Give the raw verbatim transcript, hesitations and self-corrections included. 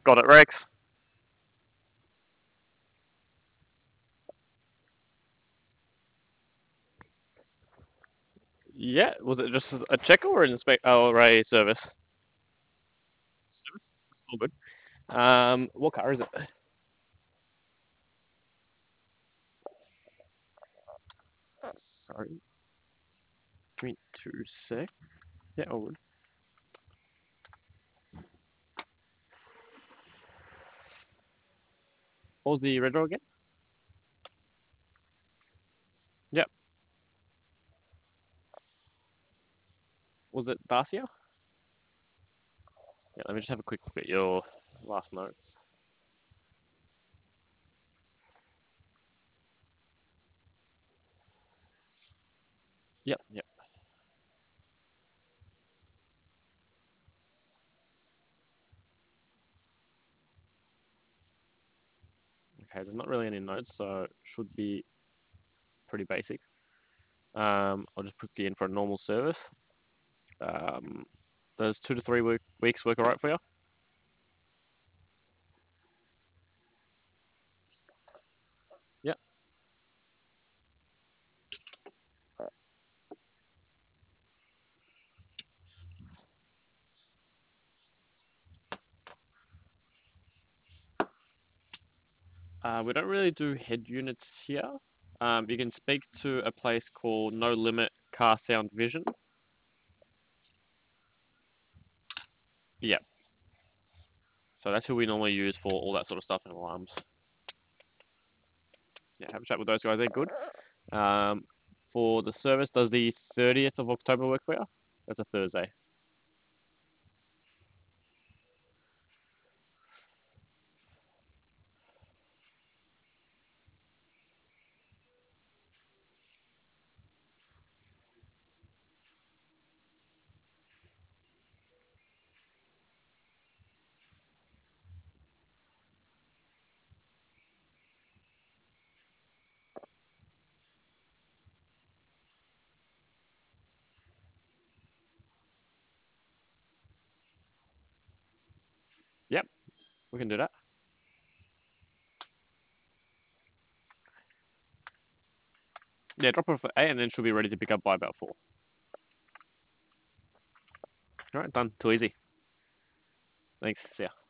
Got it, Rex. Yeah, was it just a checker or an inspect or a service? Service. All good. Um, what car is it? Sorry, give me two sec. Yeah, all good. What was the red row again? Yep. Was it Dacia? Yeah, let me just have a quick look at your last notes. Yep, yep. Okay, there's not really any notes, so it should be pretty basic. Um, I'll just put you in for a normal service. Um, does two to three week, weeks work alright for you? Yep. Uh, we don't really do head units here. Um, you can speak to a place called No Limit Car Sound Vision. Yeah, so that's who we normally use for all that sort of stuff and alarms. Yeah, have a chat with those guys. They're good. Um, for the service, does the thirtieth of October work for you? That's a Thursday. Yep, we can do that. Yeah, drop her off at eight and then she'll be ready to pick up by about four. All right, done. Too easy. Thanks. See ya.